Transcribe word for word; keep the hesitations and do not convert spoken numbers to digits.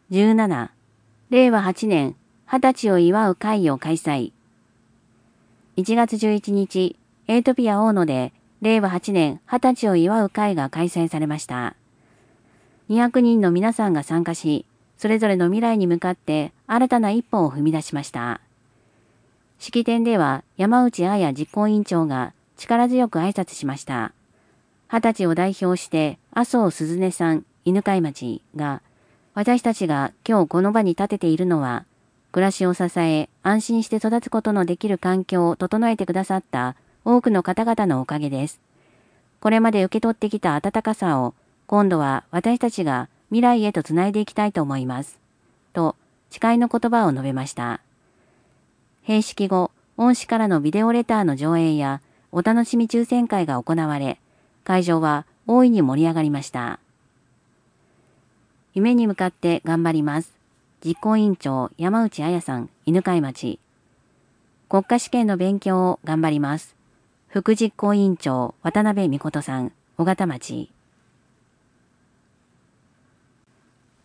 じゅうなな、れいわはちねんはたちを祝う会を開催。いちがつじゅういちにち、エイトピア大野でれいわはちねんはたちを祝う会が開催されました。にひゃくにんの皆さんが参加し、それぞれの未来に向かって新たな一歩を踏み出しました。式典では山内彩実行委員長が力強く挨拶しました。はたちを代表して麻生鈴音さん、犬飼町が、私たちが今日この場に立てているのは、暮らしを支え、安心して育つことのできる環境を整えてくださった多くの方々のおかげです。これまで受け取ってきた温かさを、今度は私たちが未来へとつないでいきたいと思います。と、誓いの言葉を述べました。閉式後、恩師からのビデオレターの上映や、お楽しみ抽選会が行われ、会場は大いに盛り上がりました。夢に向かって頑張ります。実行委員長山内彩さん、犬飼町。国家試験の勉強を頑張ります。副実行委員長渡辺美琴さん、尾形町。